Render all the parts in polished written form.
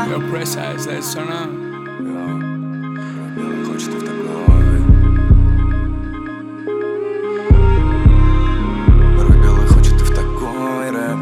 Yo, precise that son up. Белый хочет и в такой. Порой белый хочет и в такой рэп.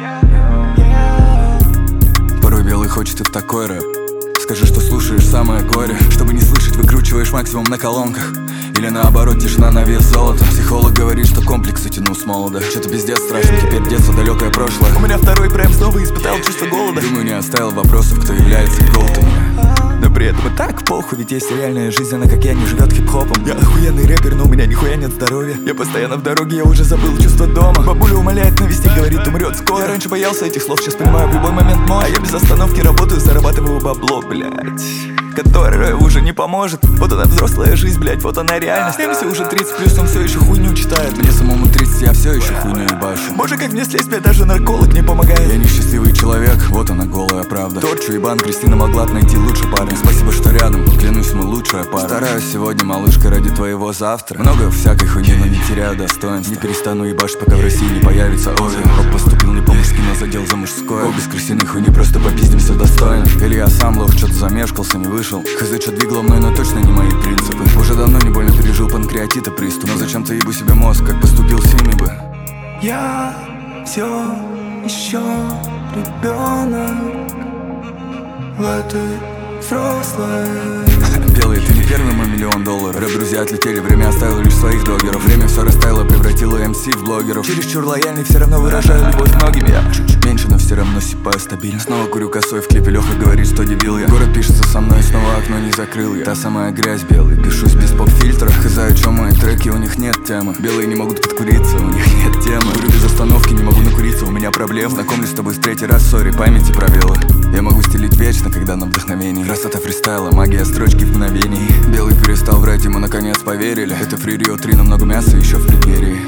Порой белый хочет и в такой рэп. Скажи, что слушаешь самое горе. Чтобы не слышать, выкручиваешь максимум на колонках. Или наоборот, тишина на вес золота. Психолог говорит, что комплексы тяну с молода. Что-то пиздец страшно, теперь детство, далекое прошлое. У меня второй прайм, снова испытал чувство голода. Думаю, не оставил вопросов, кто является голтом. Но при этом и так похуй, ведь есть реальная жизнь, она как я, не живет хип-хопом. Я охуенный рэпер, но у меня нихуя нет здоровья. Я постоянно в дороге, я уже забыл чувство дома. Бабуля умоляет навести, говорит, умрет скоро. Я раньше боялся этих слов, сейчас понимаю, в любой момент мой. А я без остановки работаю, зарабатываю бабло, блять, которое уже не поможет. Вот она взрослая жизнь, блять, вот она реальность. Мне все уже 30 плюс, он все еще хуйню читает. Мне самому 30, я все еще хуйню ебашу. Боже, как мне слезть, блять, даже нарколог не помогает. Я несчастливый человек, вот она голая правда. Торчу ебан, Кристина могла найти лучше парня. Спасибо, что рядом, клянусь, мы лучшая пара. Стараюсь сегодня, малышка, ради твоего завтра. Много всякой хуйни, но не теряю достоинства. Не перестану ебашить, пока в России не появится Ози. Рок поступил не по-мужски, но задел за мужское. О, без крысиной хуйни, просто попиздимся достойно. Или я сам лох, что-то замешкался, не вышел. Хз, что двигало мной, но точно не мои принципы. Уже давно не больно пережил панкреатита приступ. Но зачем-то ебу себе мозг, как поступил с ними бы. Я все еще ребенок в этой взрослой. Белый, ты не первый мой $1 000 000. Рэп-друзья отлетели, время оставило лишь своих догеров. Время все растаяло, превратило МС в блогеров. Чересчур лояльный, все равно выражаю любовь многим. Я чуть меньше, но все равно сипаю стабильно. Снова курю косой, в клипе Леха говорит, что дебил я. Город пишется со мной, снова окно не закрыл я. Та самая грязь белый, пишусь без поп-фильтра. Хз, о чем мои треки, у них нет темы. Белые не могут подкуриться, у них нет темы. Курю без остановки, не могу накуриться, у меня проблемы. Знакомлюсь с тобой в третий раз, сори, памяти пробелы. Я могу стелить вечно, когда на вдохновении. Красота фристайла, магия строчки в мгновении. Белый перестал врать, ему наконец поверили. Это Free Rio 3, но много мяса еще в преддверии.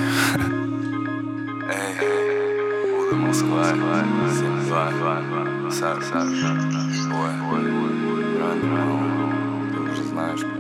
Эй, Уда Москва, 7-2, Сар, Ой, ты уже знаешь,